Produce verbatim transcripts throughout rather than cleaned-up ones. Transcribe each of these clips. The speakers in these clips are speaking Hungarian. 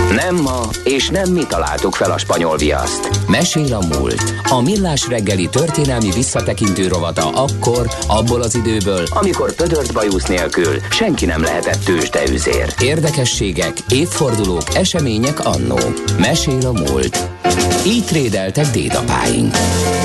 Nem ma, és nem mi találtuk fel a spanyol viaszt. Mesél a múlt. A Millás reggeli történelmi visszatekintő rovata akkor, abból az időből, amikor pödört bajusz nélkül senki nem lehetett tőzsdeüzér. Érdekességek, évfordulók, események annó. Mesél a múlt. Így trédeltek dédapáink.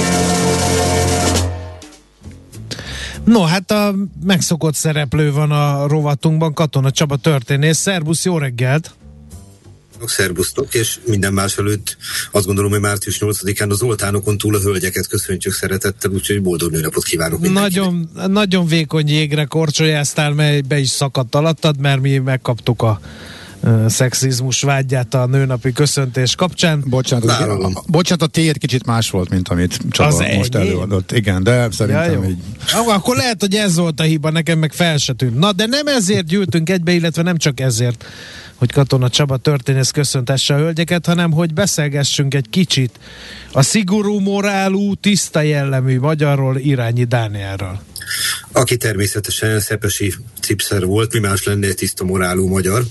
No, hát a megszokott szereplő van a rovatunkban, Katona Csaba történész. Szerbusz, jó reggelt! Szerbusztok, és minden más előtt azt gondolom, hogy március nyolcadikán az Zoltánokon túl a hölgyeket köszöntjük szeretettel, úgyhogy boldog nőnapot kívánok mindenkinek. Nagyon, nagyon vékony jégre korcsolyáztál, mely be is szakadt alattad, mert mi megkaptuk a uh, szexizmus vágyát a nőnapi köszöntés kapcsán. Bocsánat, a, a, bocsánat, a tiéd kicsit más volt, mint amit Csaba az most ennyi? előadott. Igen, de szerintem ja, így... Ah, akkor lehet, hogy ez volt a hiba, nekem meg fel se tűnt. Na, de nem ezért gyűltünk egybe, illetve nem csak ezért, hogy Katona Csaba történész köszöntesse a hölgyeket, hanem hogy beszélgessünk egy kicsit a szigorú morálú, tiszta jellemű magyarról, Irányi Dánielről. Aki természetesen szepesi cipszer volt, mi más lenne egy tiszta morálú magyar.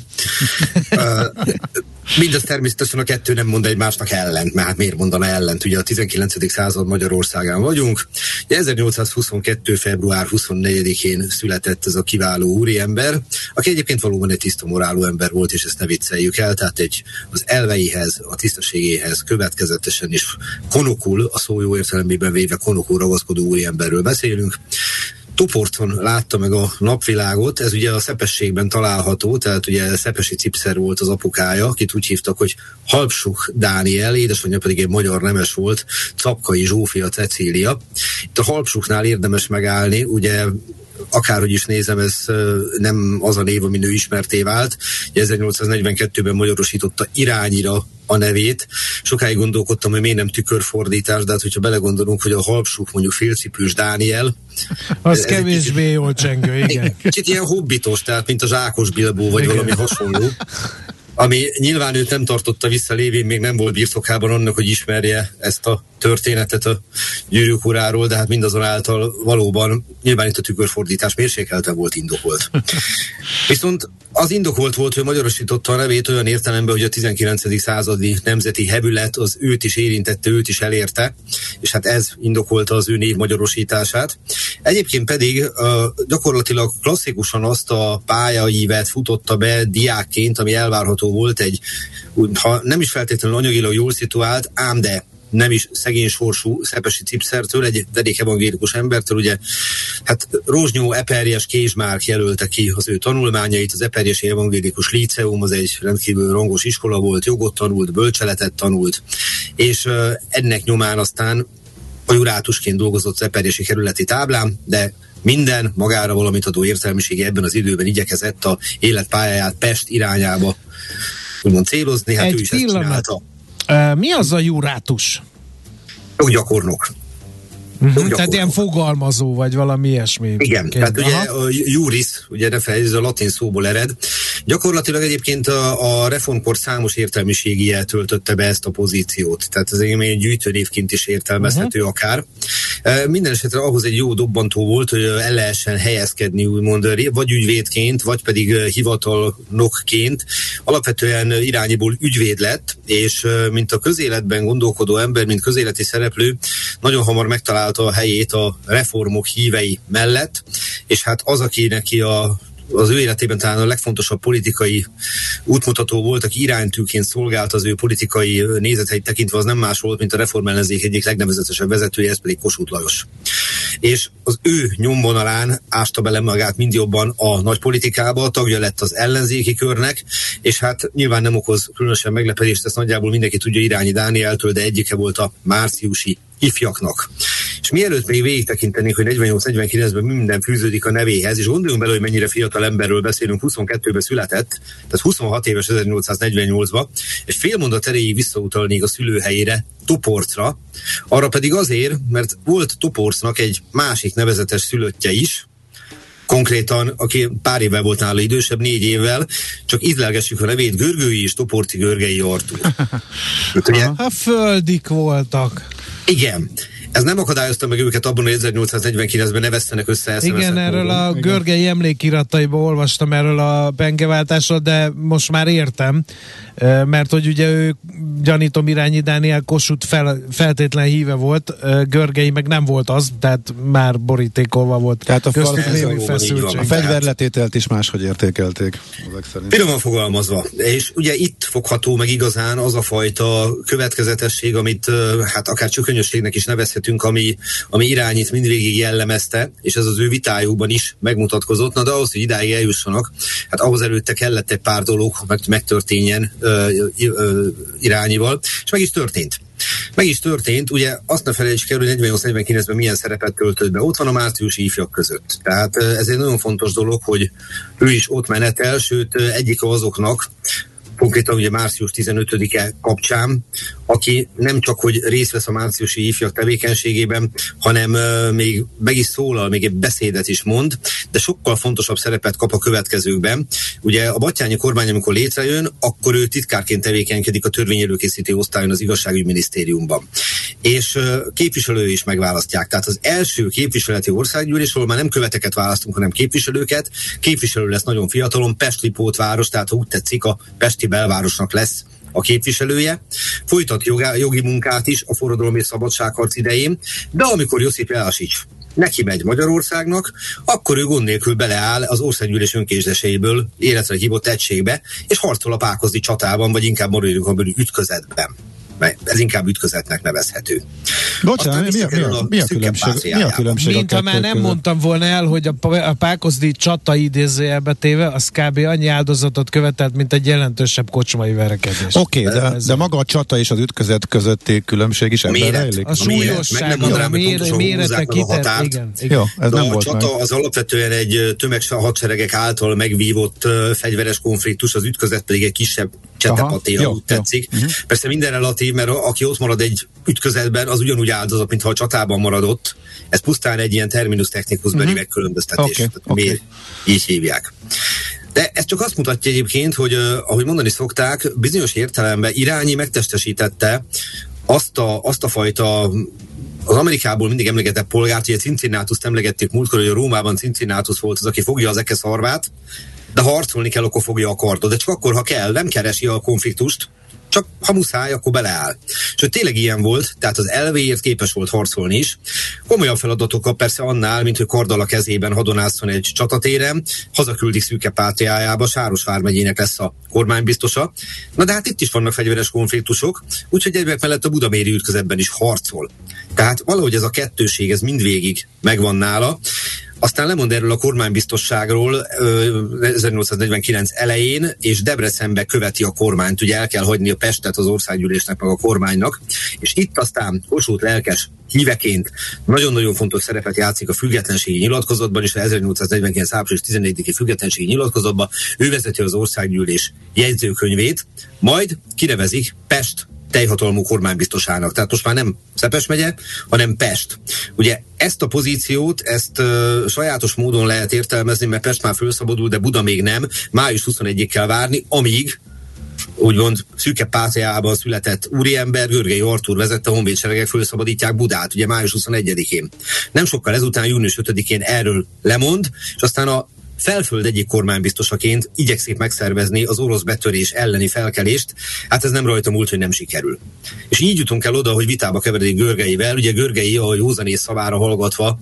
uh, Mindez természetesen a kettő nem mond egymásnak ellent, mert hát miért mondana ellent? Ugye a tizenkilencedik század Magyarországán vagyunk. ezernyolcszázhuszonkettő. február huszonnegyedikén született ez a kiváló úriember, aki egyébként valóban egy tiszta morálú ember volt, és ezt ne vicceljük el, tehát egy az elveihez, a tisztaségéhez következetesen is konokul, a szó jó értelemében véve konokul ragaszkodó úriemberről beszélünk. Toporcon látta meg a napvilágot, ez ugye a Szepességben található, tehát ugye szepesi cipszer volt az apukája, akit úgy hívtak, hogy Halpsuk Dániel, édesanyja pedig egy magyar nemes volt, Czapkai Zsófia Cecília. Itt a Halpsuknál érdemes megállni, ugye akárhogy is nézem, ez nem az a név, ami nő ismerté vált. ezernyolcszáznegyvenkettőben magyarosította Irányira a nevét. Sokáig gondolkodtam, hogy miért nem tükörfordítás, de hát, hogyha belegondolunk, hogy a Halpsuk mondjuk félcipős Dániel, az kevésbé kicsit, jól csengő, igen. Kicsit ilyen hobbitos, tehát mint a Zsákos Bilbó, vagy igen, valami hasonló. Ami nyilván őt nem tartotta vissza, lévén még nem volt birtokában annak, hogy ismerje ezt a történetet a Gyűrűk uráról, de hát mindazonáltal valóban nyilván itt a tükörfordítás mérsékelten volt indokolt. Viszont az indokolt volt, hogy magyarosította a nevét olyan értelemben, hogy a tizenkilencedik századi nemzeti hevület az őt is érintette, őt is elérte, és hát ez indokolta az ő név magyarosítását. Egyébként pedig uh, gyakorlatilag klasszikusan azt a pályaívet futotta be diákként, ami elvárható volt egy, ha nem is feltétlenül anyagilag jól szituált, ám de nem is szegény sorsú szepesi cipszertől, egy dedék evangélikus embertől, ugye, hát Rozsnyó Eperjes Kézsmárk jelölte ki az ő tanulmányait, az Eperjesi Evangélikus Líceum, az egy rendkívül rangos iskola volt, jogot tanult, bölcseletet tanult, és uh, ennek nyomán aztán a jurátusként dolgozott az eperjesi kerületi táblán, de minden magára valamit adó értelmisége ebben az időben igyekezett a életpályáját Pest irányába úgymond célozni, hát egy ő is ezt csinálta. Mi az a jurátus? Joggyakornok. Uh-huh, tehát ilyen fogalmazó, vagy valami ilyesmi. Igen, tehát ugye a juris, ugye ne felejtsd, ez a latin szóból ered. Gyakorlatilag egyébként a, a reformkor számos értelmiségie töltötte be ezt a pozíciót. Tehát ez egy gyűjtőnévként is értelmezhető uh-huh. akár. Minden esetre ahhoz egy jó dobbantó volt, hogy el lehessen helyezkedni, úgymond, vagy ügyvédként, vagy pedig hivatalnokként. Alapvetően Irányiból ügyvéd lett, és mint a közéletben gondolkodó ember, mint közéleti szereplő, nagyon hamar megtalálta a helyét a reformok hívei mellett, és hát az, aki neki a az ő életében talán a legfontosabb politikai útmutató volt, aki iránytűként szolgált az ő politikai nézeteit tekintve, az nem más volt, mint a reformellenzék egyik legnevezetesebb vezetője, ez pedig Kossuth Lajos. És az ő nyomvonalán ásta bele magát mind jobban a nagy politikába, tagja lett az ellenzéki körnek, és hát nyilván nem okoz különösen meglepetést, ezt nagyjából mindenki tudja Irányi Dánieltől, de egyike volt a márciusi ifjaknak. És mielőtt még végig tekintenénk, hogy negyvennyolc-negyvenkilencben minden fűződik a nevéhez, és gondoljunk bele, hogy mennyire fiatal emberről beszélünk, huszonkettőben született, tehát huszonhat éves ezernyolcszáznegyvennyolcban, és fél mondat erejéig visszautalnék a szülőhelyére, Toporcra, arra pedig azért, mert volt Toporcnak egy másik nevezetes szülöttje is, konkrétan, aki pár évvel volt nála idősebb, négy évvel, csak ízlelgessük a nevét, Görgői és Toporci Görgei Artúr. A földik voltak. Igen. Ez nem akadályozta meg őket abban, hogy ezernyolcszáznegyvenkilencben ne vesztenek össze. Igen, erről a Görgei emlékirataiban olvastam erről a pengeváltásról, de most már értem, mert hogy ugye ő, gyanítom, Irányi Dániel Kossuth fel, feltétlen híve volt, Görgei meg nem volt az, tehát már borítékolva volt. Tehát a, köztük némi feszültség. A fegyverletételt is máshogy értékelték. Finoman fogalmazva. És ugye itt fogható meg igazán az a fajta következetesség, amit hát akár csökönyösségnek is nevezhetünk, ami, ami Irányit mindvégig jellemezte, és ez az ő vitájukban is megmutatkozott. Na de ahhoz, hogy idáig eljussanak, hát ahhoz előtte kellett egy pár dolog, hogy megtörténjen ö, ö, Irányival, és meg is történt. Meg is történt, ugye azt ne felejtsük el, hogy negyvennyolc negyvenkilencben milyen szerepet töltött be. Ott van a márciusi ifjak között. Tehát ez egy nagyon fontos dolog, hogy ő is ott menetel, sőt egyik azoknak, konkrétan ugye március tizenötödike kapcsán, aki nem csak, hogy részt vesz a márciusi ifjak tevékenységében, hanem uh, még meg is szólal, még egy beszédet is mond, de sokkal fontosabb szerepet kap a következőkben. Ugye a Batthyáni kormány, amikor létrejön, akkor ő titkárként tevékenykedik a törvényelőkészítő osztályon az igazságügyminisztériumban. És uh, képviselő is megválasztják. Tehát az első képviseleti országgyűlés, ahol már nem követeket választunk, hanem képviselőket. Képviselő lesz nagyon fiatalon, Pest-Lipótváros, tehát ha úgy tetszik, a pesti belvárosnak lesz a képviselője, folytat jogá, jogi munkát is a forradalom és szabadságharc idején, de amikor Josip Jelačić neki megy Magyarországnak, akkor ő gond nélkül beleáll az országgyűlés önkézdeseiből életre hívott egységbe, és harcol a pákozdi csatában, vagy inkább maradjunk a ütközetben. Ez inkább ütközetnek nevezhető. Bocsánat, mi a, mi, a, mi, a különbség, mi a különbség? Mint ha már nem között. Mondtam volna el, hogy a, a pákozdi csata idézőjelbe téve, az kb. Annyi áldozatot követelt, mint egy jelentősebb kocsmai verekedés. Oké, okay, de, de maga a csata és az ütközet közötti különbség is ebben rejlik? A súlyosság, a mérete kitett, igen. Jó, ez de nem a volt csata meg. Az alapvetően egy tömeghadseregek által megvívott uh, fegyveres konfliktus, az ütközet pedig egy kisebb csetepatéja, úgy tetszik. Uh-huh. Persze minden relatív, mert aki ott marad egy ütközetben, az ugyanúgy áldozat, mintha a csatában maradott. Ez pusztán egy ilyen terminus technicusbeli uh-huh. megkülönböztetés. Okay. Okay. Miért így hívják. De ez csak azt mutatja egyébként, hogy uh, ahogy mondani szokták, bizonyos értelemben Irányi megtestesítette azt a, azt a fajta az Amerikából mindig emlegetett polgárt, ugye Cincinnatuszt emlegették múltkor, hogy a Rómában Cincinnatus volt az, aki fogja az eke szarvát, de ha harcolni kell, akkor fogja a kardot. De csak akkor, ha kell, nem keresi a konfliktust, csak ha muszáj, akkor beleáll. És tényleg ilyen volt, tehát az elvéért képes volt harcolni is. Komolyabb feladatokkal persze annál, mint hogy karddal a kezében hadonászon egy csatatéren, hazaküldik Szűke Pátriájába, Sáros vármegyének lesz a kormánybiztosa. Na de hát itt is vannak fegyveres konfliktusok, úgyhogy egyébként mellett a budaméri ütközetben is harcol. Tehát valahogy ez a kettőség, ez mindvégig megvan nála. Aztán lemond erről a kormánybiztosságról ezernyolcszáznegyvenkilenc elején, és Debrecenbe követi a kormányt, ugye el kell hagyni a Pestet az országgyűlésnek, meg a kormánynak, és itt aztán Kossuth lelkes híveként nagyon-nagyon fontos szerepet játszik a függetlenségi nyilatkozatban, és az ezernyolcszáznegyvenkilenc április tizennégyediki függetlenségi nyilatkozatban ő vezeti az országgyűlés jegyzőkönyvét, majd kinevezik Pest teljhatalmú kormánybiztosának. Tehát most már nem Szepes megye, hanem Pest. Ugye ezt a pozíciót, ezt uh, sajátos módon lehet értelmezni, mert Pest már felszabadul, de Buda még nem. május huszonegyedikéig kell várni, amíg úgymond Szűke Pátriában született úriember, Görgei Artúr vezette honvédseregek felszabadítják Budát, ugye május huszonegyedikén. Nem sokkal ezután, június ötödikén erről lemond, és aztán a Felföld egyik kormánybiztosaként igyekszik megszervezni az orosz betörés elleni felkelést, hát ez nem rajta múlt, hogy nem sikerül. És így jutunk el oda, hogy vitába keveredik Görgeivel, ugye Görgei a józanész szavára hallgatva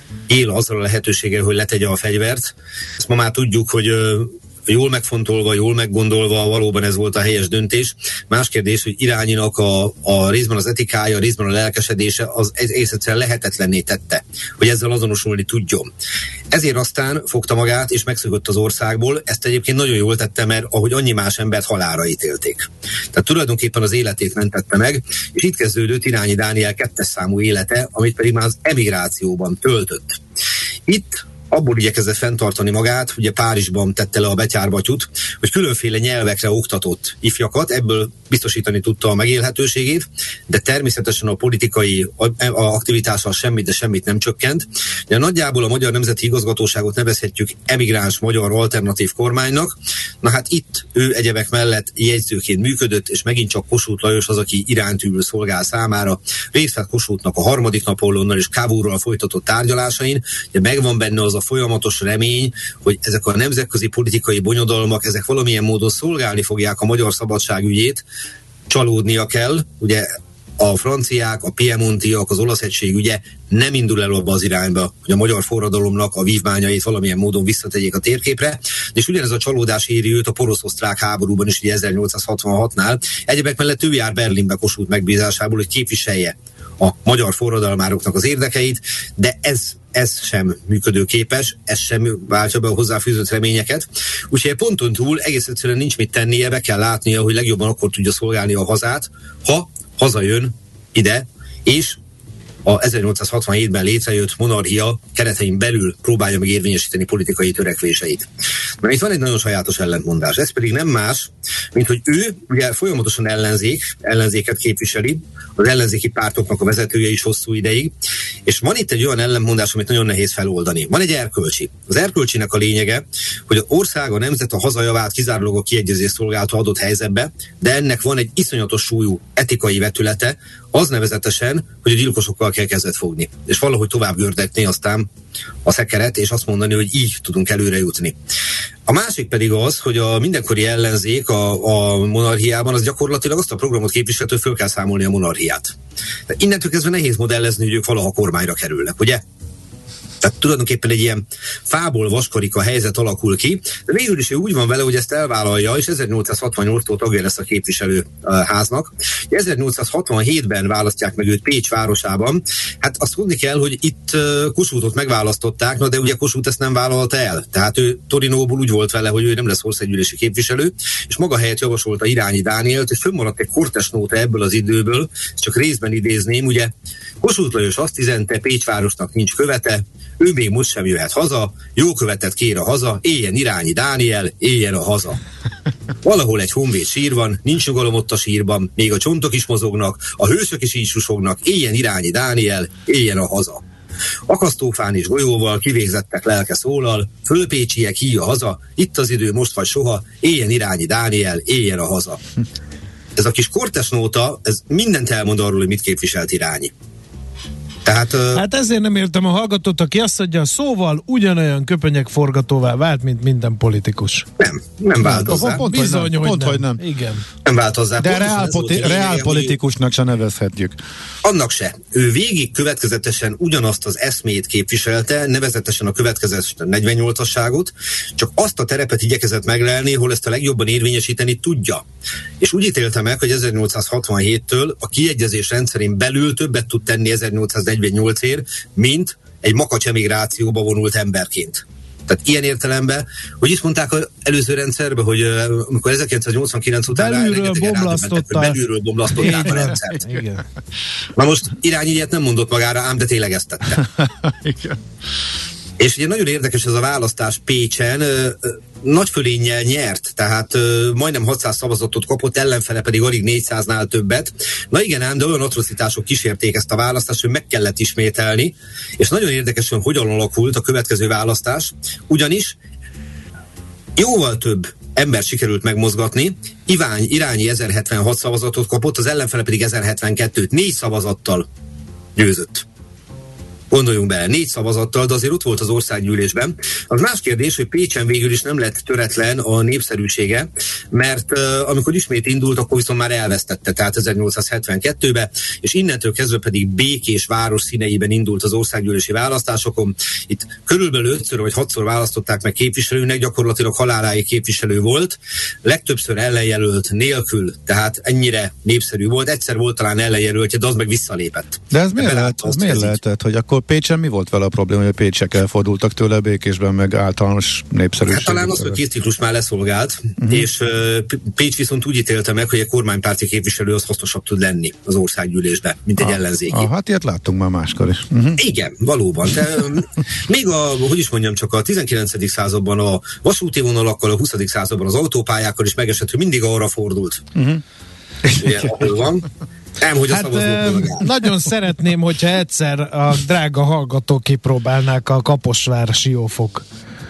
él azzal a lehetőséggel, hogy letegye a fegyvert. Ezt ma már tudjuk, hogy jól megfontolva, jól meggondolva valóban ez volt a helyes döntés. Más kérdés, hogy Irányinak a, a részben az etikája, a részben a lelkesedése az egész egyszerűen lehetetlenné tette, hogy ezzel azonosulni tudjon. Ezért aztán fogta magát és megszökött az országból. Ezt egyébként nagyon jól tette, mert ahogy annyi más embert halálra ítélték. Tehát tulajdonképpen az életét mentette meg, és itt kezdődött Irányi Dániel kettes számú élete, amit pedig már az emigrációban töltött. Itt abból igyekezett fenntartani magát, ugye Párizsban tette le a betyárbatyút, hogy különféle nyelvekre oktatott ifjakat, ebből biztosítani tudta a megélhetőségét, de természetesen a politikai aktivitással semmit, de semmit nem csökkent. De nagyjából a Magyar Nemzeti Igazgatóságot nevezhetjük emigráns magyar alternatív kormánynak. Na hát itt ő egyebek mellett jegyzőként működött, és megint csak Kossuth Lajos az, aki irántűből szolgál számára. Részt vett Kossuthnak a harmadik Napóleonnal és Cavourral folytatott tárgyalásain, de megvan benne az a folyamatos remény, hogy ezek a nemzetközi politikai bonyodalmak, ezek valamilyen módon szolgálni fogják a magyar szabadságügyét. Csalódnia kell, ugye a franciák, a piemontiak, az olasz egység ügye nem indul el abba az irányba, hogy a magyar forradalomnak a vívmányait valamilyen módon visszategyék a térképre, és ugyanez a csalódás éri őt a porosz-osztrák háborúban is, ugye ezernyolcszázhatvanhatnál. Egyebek mellett ő jár Berlinbe Kossuth megbízásából, hogy képviselje a magyar forradalmároknak az érdekeit, de ez, ez sem működőképes, ez sem váltja be a hozzáfűzött reményeket. Úgyhogy ponton túl egész egyszerűen nincs mit tennie, be kell látnia, hogy legjobban akkor tudja szolgálni a hazát, ha hazajön ide, és a ezernyolcszázhatvanhétben létrejött monarchia keretein belül próbálja meg érvényesíteni politikai törekvéseit. Mert itt van egy nagyon sajátos ellentmondás, ez pedig nem más, mint hogy ő ugye folyamatosan ellenzék, ellenzéket képviseli, az ellenzéki pártoknak a vezetője is hosszú ideig, és van itt egy olyan ellentmondás, amit nagyon nehéz feloldani. Van egy erkölcsi. Az erkölcsinek a lényege, hogy az ország, a nemzet a hazajavát kizárólag a kiegyezés szolgálta adott helyzetbe, de ennek van egy iszonyatos súlyú etikai vetülete, az nevezetesen, hogy a gyilkosokkal kell kezet fogni, és valahogy tovább gördetni aztán a szekeret, és azt mondani, hogy így tudunk előre jutni. A másik pedig az, hogy a mindenkori ellenzék a, a monarchiában az gyakorlatilag azt a programot képviselő, föl kell számolni a monarchiát. De innentől kezdve nehéz modellezni, hogy ők valaha kormányra kerülnek, ugye? Tehát tulajdonképpen egy ilyen fából vaskarika helyzet alakul ki, de végül is ő úgy van vele, hogy ezt elvállalja, és ezernyolcszázhatvannyolctól tagja lesz a képviselőháznak. ezernyolcszázhatvanhétben választják meg őt Pécs városában. Hát azt tudni kell, hogy itt Kossuthot megválasztották, na de ugye Kossuth ezt nem vállalta el. Tehát ő Torinóból úgy volt vele, hogy ő nem lesz országgyűlési képviselő, és maga helyett javasolta Irányi Dánielt, és fönnmaradt egy kortes nóta ebből az időből, csak részben idézném, ugye Kossuth Lajos azt üzente, Pécs városnak nincs követe, ő még most sem jöhet haza, jó követet kér a haza, éljen Irányi Dániel, éljen a haza. Valahol egy honvéd sír van, nincs nyugalom ott a sírban, még a csontok is mozognak, a hősök is így susognak, éljen Irányi Dániel, éljen a haza. Akasztófán és golyóval kivégzettek lelke szólal, fölpécsiek híja haza, itt az idő most vagy soha, éljen Irányi Dániel, éljen a haza. Ez a kis kortes nóta, ez mindent elmond arról, hogy mit képviselt Irányi. Tehát, hát ezért nem értem a hallgatót, aki azt mondja, szóval ugyanolyan köpenyek forgatóvá vált, mint minden politikus. Nem, nem vált hozzá. Pont, Bizony, hogy, nem. Pont, hogy nem. Igen. Nem vált hozzá. De reálpolitikusnak se nevezhetjük. Annak se. Ő végig következetesen ugyanazt az eszmét képviselte, nevezetesen a következő negyvennyolcasságot, csak azt a terepet igyekezett meglelni, hol ezt a legjobban érvényesíteni tudja. És úgy ítélte meg, hogy ezernyolcszázhatvanhéttől a kiegyezés rendszerén belül többet tud tenni ezernyolcszáznegyvennyolcért, mint egy makacs emigrációba vonult emberként. Tehát ilyen értelemben, hogy is mondták az előző rendszerben, hogy amikor ezerkilencszáznyolcvankilenc után belülről bomlasztották, belülről bomlasztották a rendszert. Igen. Na most Irányi ilyet nem mondott magára, ám de tényleg ezt tette. Igen. És ugye nagyon érdekes ez a választás Pécsen, nagy fölénnyel nyert, tehát ö, majdnem hatszáz szavazatot kapott, ellenfele pedig alig négyszáznál többet. Na igen ám, de olyan atrocitások kísérték ezt a választást, hogy meg kellett ismételni, és nagyon érdekes, hogy hogyan alakult a következő választás, ugyanis jóval több ember sikerült megmozgatni, Ivány, Irányi ezerhetvenhat szavazatot kapott, az ellenfele pedig ezerhetvenkettőt, négy szavazattal győzött. Gondoljunk bele, négy szavazattal, de azért ott volt az országgyűlésben. Az más kérdés, hogy Pécsen végül is nem lett töretlen a népszerűsége, mert uh, amikor ismét indult, akkor viszont már elvesztette, tehát ezernyolcszázhetvenkettőben, és innentől kezdve pedig békés város színeiben indult az országgyűlési választásokon. Itt körülbelül ötször vagy hatszor választották meg képviselőnek, gyakorlatilag haláláig képviselő volt, legtöbbször ellenjelölt nélkül, tehát ennyire népszerű volt. Egyszer volt talán ellenjelöltje, de az meg visszalépett. De ez miért, lehet, az miért lehetett, hogy akkor Pécsen mi volt vele a probléma, hogy a pécsiek elfordultak tőle, Békésben meg általános népszerűség? Hát talán az, hogy két ciklus már leszolgált, uh-huh. és uh, Pécs viszont úgy ítélte meg, hogy egy kormánypárti képviselő az hasznosabb tud lenni az országgyűlésbe, mint egy ah, ellenzéki. Ah, hát ilyet láttunk már máskor is. Uh-huh. Igen, valóban. De, még a, hogy is mondjam, csak a tizenkilencedik században a vasúti vonalakkal, a huszadik században az autópályákkal is megesett, hogy mindig arra fordult. Uh-huh. Ugye, ahol van. Nem, hogy hát e, nagyon szeretném, hogyha egyszer a drága hallgatók kipróbálnák a Kaposvár-Siófok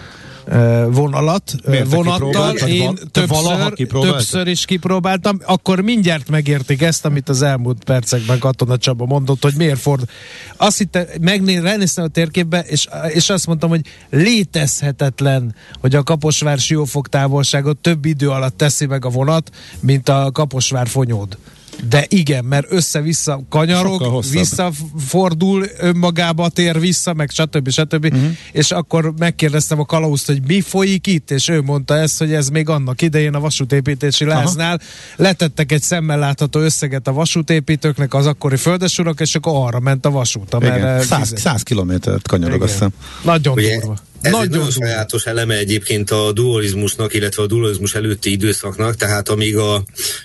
e, vonalat, Miért vonattal. Én többször, többször is kipróbáltam, akkor mindjárt megértik ezt, amit az elmúlt percekben Katona Csaba mondott, hogy miért fordul. Azt hittem, megnéztem a térképbe, és, és azt mondtam, hogy létezhetetlen, hogy a Kaposvár-Siófok távolságot több idő alatt teszi meg a vonat, mint a Kaposvár-Fonyód. De igen, mert össze-vissza kanyarog, visszafordul önmagába, tér vissza, meg stb. stb. Uh-huh. És akkor megkérdeztem a kalauzt, hogy mi folyik itt, és ő mondta ezt, hogy ez még annak idején a vasútépítési láznál. Aha. Letettek egy szemmel látható összeget a vasútépítőknek, az akkori földesurak, és akkor arra ment a vasút. száz kilométert kanyarog, azt hiszem. Nagyon ugye, durva. Ez Nagyon egy nagyon sajátos eleme egyébként a dualizmusnak, illetve a dualizmus előtti időszaknak, tehát amíg a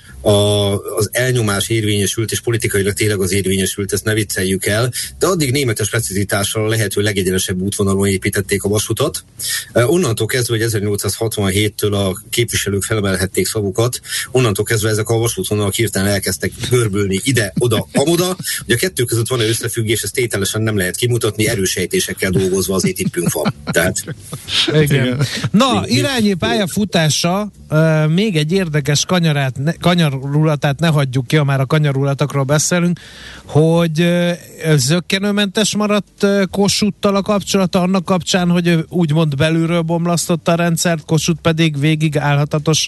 A, az elnyomás érvényesült, és politikailag tényleg az érvényesült, ezt ne vicceljük el, de addig németes precizitással a lehető legegyenesebb útvonalon építették a vasutat. Uh, onnantól kezdve, hogy ezernyolcszázhatvanhéttől a képviselők felemelhették szavukat, onnantól kezdve ezek a vasútvonalak hirtelen elkezdtek görbülni ide, oda, amoda. Ugye a kettő között van egy összefüggés, ezt tételesen nem lehet kimutatni, erős sejtésekkel dolgozva azért tippünk van. Tehát... Igen. Na, irányi pályafutása uh, még egy érdekes kanyarát, ne, kanyar rulatát ne hagyjuk ki, ha már a kanyarulatokról beszélünk, hogy zökkenőmentes maradt Kossuthtal a kapcsolata annak kapcsán, hogy úgymond belülről bomlasztotta a rendszert, Kossuth pedig végig állhatatos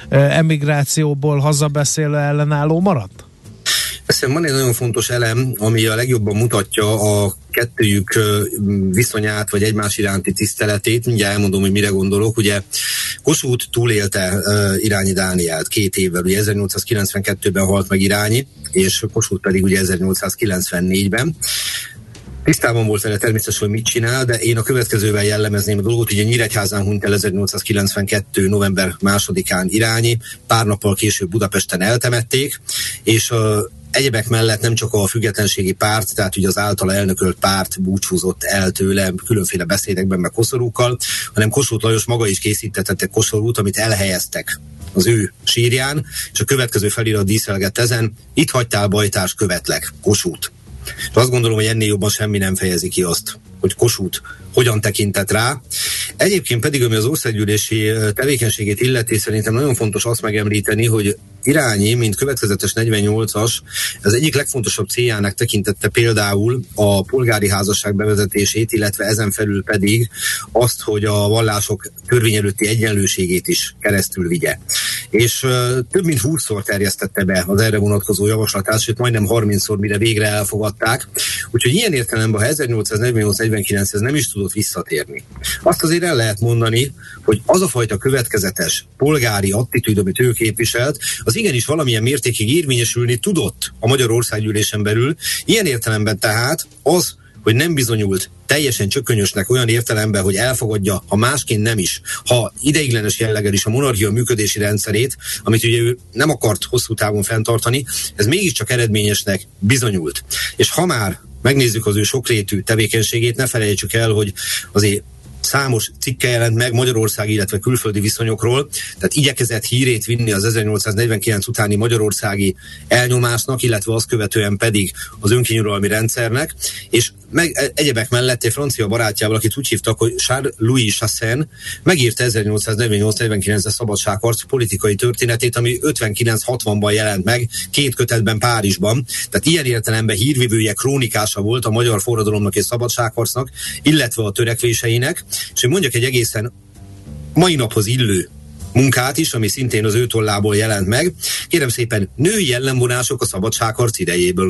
emigrációból hazabeszélő ellenálló maradt? Szerintem van egy nagyon fontos elem, ami a legjobban mutatja a kettőjük viszonyát, vagy egymás iránti tiszteletét. Mindjárt elmondom, hogy mire gondolok. Ugye Kossuth túlélte uh, Irányi Dánielt két évvel, ugye ezernyolcszázkilencvenkettőben halt meg Irányi, és Kossuth pedig ugye ezernyolcszázkilencvennégyben. Tisztában volt vele természetesen, hogy mit csinál, de én a következővel jellemezném a dolgot. Ugye Nyíregyházán hunyt el ezernyolcszázkilencvenkettő. november másodikán Irányi, pár nappal később Budapesten eltemették, és uh, egyebek mellett nem csak a függetlenségi párt, tehát ugye az általa elnökölt párt búcsúzott el tőle különféle beszédekben, meg koszorúkkal, hanem Kossuth Lajos maga is készítetett egy koszorút, amit elhelyeztek az ő sírján, és a következő felirat díszelgett ezen: itt hagytál bajtárs, követlek, Kossuth. És azt gondolom, hogy ennél jobban semmi nem fejezi ki azt, hogy Kossuth hogyan tekintett rá. Egyébként pedig, ami az országgyűlési tevékenységét illeti, szerintem nagyon fontos azt megemlíteni, hogy Irányi, mint következetes negyvennyolcas, az egyik legfontosabb céljának tekintette például a polgári házasság bevezetését, illetve ezen felül pedig azt, hogy a vallások törvény előtti egyenlőségét is keresztül vigye. És uh, több mint húszszor terjesztette be az erre vonatkozó javaslatát, sőt majdnem harmincszor, mire végre elfogadták. Úgyhogy ilyen értelemben, ha ezernyolcszáznegyvennyolc negyvenkilenchez nem is tudott visszatérni, azt azért el lehet mondani, hogy az a fajta következetes polgári attitűd, amit ő képviselt, az igenis valamilyen mértékig érvényesülni tudott a Magyar Országgyűlésen belül. Ilyen értelemben tehát az, hogy nem bizonyult teljesen csökkönyösnek olyan értelemben, hogy elfogadja, ha másként nem is, ha ideiglenes jelleggel is a monarchia működési rendszerét, amit ugye ő nem akart hosszú távon fenntartani, ez mégiscsak eredményesnek bizonyult. És ha már megnézzük az ő sokrétű tevékenységét, ne felejtsük el, hogy azért számos cikke jelent meg Magyarország, illetve külföldi viszonyokról, tehát igyekezett hírét vinni az ezernyolcszáznegyvenkilenc utáni magyarországi elnyomásnak, illetve azt követően pedig az önkényuralmi rendszernek, és meg egyebek mellett egy francia barátjával, akit úgy hívtak, hogy Charles-Louis Chassagne, megírta ezernyolcszáznegyvennyolc negyvenkilencben szabadságharc politikai történetét, ami ötvenkilenc hatvanban jelent meg, két kötetben Párizsban. Tehát ilyen értelemben hírvivője, krónikása volt a magyar forradalomnak és szabadságharcnak, illetve a törekvéseinek. És én mondjak egy egészen mai naphoz illő munkát is, ami szintén az ő tollából jelent meg. Kérem szépen, női jellemvonások a szabadságharc idejéből.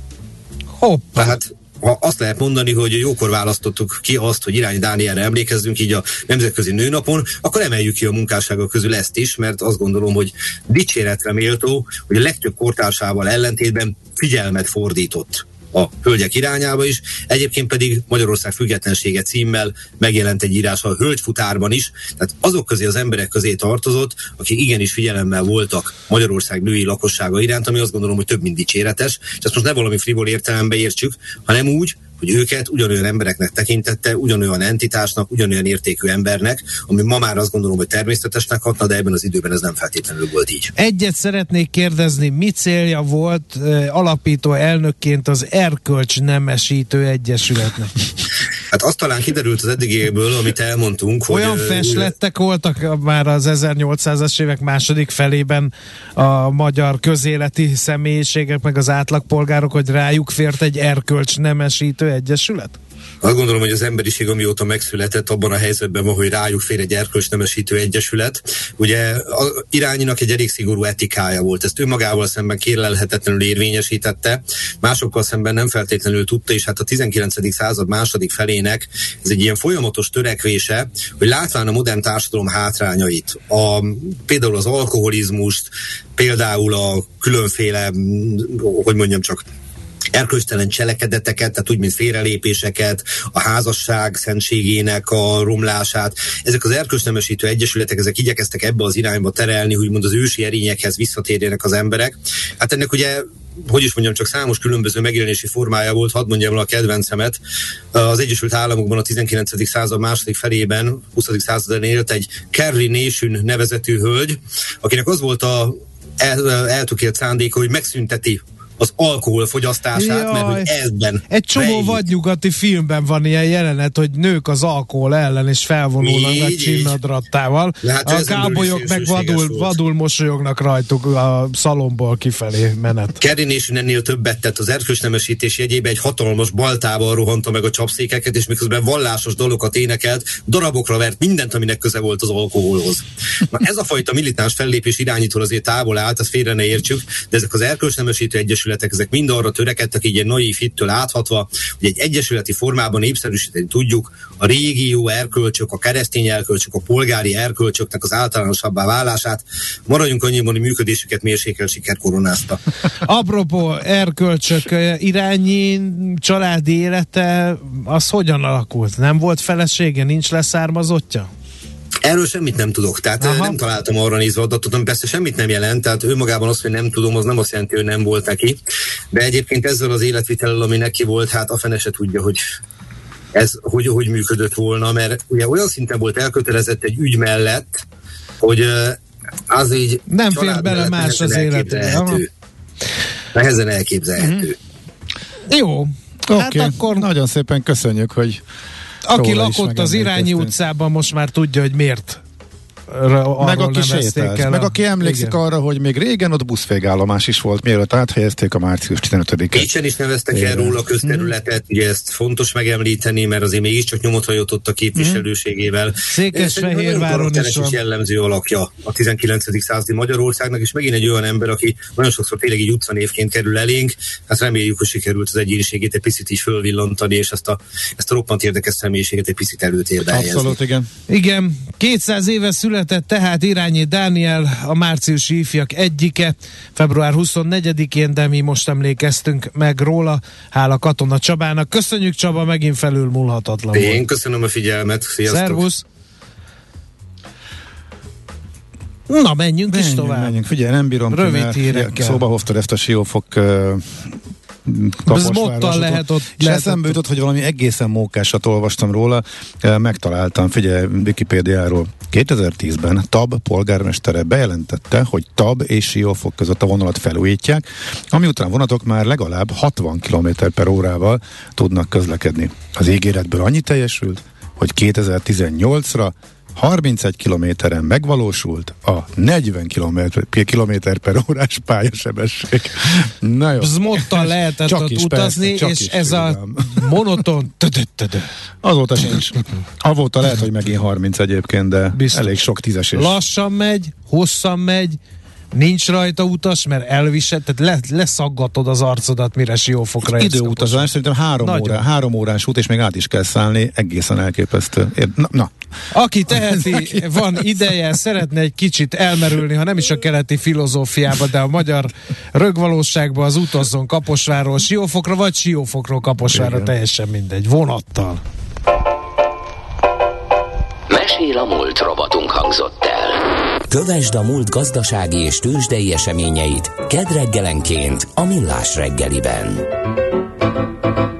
Hoppá. Tehát ha azt lehet mondani, hogy jókor választottuk ki azt, hogy Irányi Dánielre emlékezzünk így a Nemzetközi Nőnapon, akkor emeljük ki a munkásságok közül ezt is, mert azt gondolom, hogy dicséretre méltó, hogy a legtöbb kortársával ellentétben figyelmet fordított a hölgyek irányába is. Egyébként pedig Magyarország függetlensége címmel megjelent egy írás a hölgyfutárban is, tehát azok közé az emberek közé tartozott, akik igenis figyelemmel voltak Magyarország női lakossága iránt, ami azt gondolom, hogy több mint dicséretes, és ezt most ne valami frivol értelembe értsük, hanem úgy, hogy őket ugyanolyan embereknek tekintette, ugyanolyan entitásnak, ugyanolyan értékű embernek, ami ma már azt gondolom, hogy természetesnek hatna, de ebben az időben ez nem feltétlenül volt így. Egyet szeretnék kérdezni, mi célja volt eh, alapító elnökként az Erkölcs Nemesítő Egyesületnek? Hát azt talán kiderült az eddigéből, amit elmondtunk, olyan hogy... Olyan feslettek voltak már az ezernyolcszázas évek második felében a magyar közéleti személyiségek, meg az átlagpolgárok, hogy rájuk fért egy Erkölcs Nemesítő Egyesület? Azt gondolom, hogy az emberiség, amióta megszületett, abban a helyzetben van, hogy rájuk fér egy erkölcsnemesítő egyesület. Ugye a Irányinak egy elég szigorú etikája volt, ezt önmagával szemben kérlelhetetlenül érvényesítette, másokkal szemben nem feltétlenül tudta, és hát a tizenkilencedik század második felének ez egy ilyen folyamatos törekvése, hogy látván a modern társadalom hátrányait, a, például az alkoholizmust, például a különféle, hogy mondjam csak, erkölcstelen cselekedeteket, tehát úgy, mint félrelépéseket, a házasság szentségének a romlását. Ezek az erkölcsnemesítő egyesületek, ezek igyekeztek ebbe az irányba terelni, hogy mond az ősi erényekhez visszatérjenek az emberek. Hát ennek ugye, hogy is mondjam, csak számos különböző megjelenési formája volt, hadd mondjam el a kedvencemet. Az Egyesült Államokban a tizenkilencedik század második felében, huszadik században élt egy Carrie Nation nevezetű hölgy, akinek az volt a el, eltökélt szándéka, hogy megszünteti az alkohol fogyasztását, Jaj. mert hogy ebben egy csomó rejlik. Vadnyugati filmben van ilyen jelenet, hogy nők az alkohol ellen és felvonulnak a csilladrattával. Hát a kábolyok meg vadul, vadul mosolyognak rajtuk a szalomból kifelé menet. Carrie Nation ennél többet tett, az erkölcsnemesítés jegyébe egy hatalmas baltával rohanta meg a csapszékeket, és miközben vallásos dalokat énekelt, darabokra vert mindent, aminek köze volt az alkoholhoz. Na, ez a fajta militáns fellépés irányítól azért távol állt, azt félre ne értsük, de ezek az erkölcsnemesítő egyesületek, ezek mind arra törekedtek, így egy naiv hittől áthatva, hogy egy egyesületi formában népszerűsíteni tudjuk a régi jó erkölcsök, a keresztény erkölcsök, a polgári erkölcsöknek az általánosabbá válását. Maradjunk annyiban, hogy működésüket mérsékelt siker koronázta. Apropó erkölcsök, Irányi családi élete, az hogyan alakult? Nem volt felesége, nincs leszármazottja? Erről semmit nem tudok, tehát Aha. nem találtam arra nézve adatot, ami persze semmit nem jelent, tehát önmagában az, hogy nem tudom, az nem azt jelenti, hogy nem volt neki, de egyébként ezzel az életvitellel, ami neki volt, hát a fene se tudja, hogy ez hogy, hogy működött volna, mert ugye olyan szinten volt elkötelezett egy ügy mellett, hogy az így nem fér bele más az életbe. Nehezen elképzelhető. Mm. Jó, okay. hát akkor... Nagyon szépen köszönjük, hogy aki lakott az Irányi utcában, most már tudja, hogy miért. Meg aki sétált, meg aki emlékszik igen. arra, hogy még régen ott buszvégállomás is volt, mielőtt áthelyezték a március tizenötödikét. Pécsen is neveztek el róla közterületet, mm. ugye ezt fontos megemlíteni, mert azért mégiscsak nyomot hagyott ott a képviselőségével. Székesfehérváron is van. Jellemző alakja a tizenkilencedik századi Magyarországnak, és megint egy olyan ember, aki nagyon sokszor tényleg így utcanévként kerül elénk, hát reméljük, hogy sikerült az egyéniségét egy picit is fölvillantani, és ezt a, ezt a roppant érdekes személyiséget egy picit előtérbe helyezni. Abszolút, igen. Igen, kétszáz éve született tehát Irányi Dániel, a márciusi ifjak egyike, február huszonnegyedikén, de mi most emlékeztünk meg róla, hála Katona Csabának. Köszönjük, Csaba, megint felülmúlhatatlan Én volt. Köszönöm a figyelmet, sziasztok! Szervusz! Na, menjünk, menjünk is tovább. Menjünk. Figyelj, nem bírom rövid hírekkel. Szóba hoztad ezt a Siófok uh, kaposvárosokat. lehet ott. És eszembe jutott, hogy valami egészen mókásat olvastam róla, megtaláltam, figyelj, Wikipédiáról. kétezer-tízben Tab polgármestere bejelentette, hogy Tab és Siófok között a vonalat felújítják, ami után vonatok már legalább hatvan kilométer per órával tudnak közlekedni. Az ígéretből annyi teljesült, hogy kétezer-tizennyolcra harmincegy kilométeren megvalósult a negyven kilométer per órás pályasebesség. Na jó. Zmottal lehetett ott utazni, persze, és ez a monoton azóta sincs. Avóta lehet, hogy megint harminc egyébként, de biztos. Elég sok tízesés. Lassan megy, hosszan megy, nincs rajta utas, mert elvisel, tehát le, leszaggatod az arcodat, mire Siófokra érsz. Időutazás, szerintem három, órá, három órás út, és még át is kell szállni, egészen elképesztő. Na, na. Aki teheti, van ideje, szeretne egy kicsit elmerülni, ha nem is a keleti filozófiába, de a magyar rögvalóságba, az utazzon Kaposvárról Siófokra, vagy Siófokról Kaposvárra, teljesen mindegy, vonattal. Mesél a múlt rovatunk hangzott el. Kövesd a múlt gazdasági és tőzsdei eseményeit kedd reggelenként a Millás reggeliben.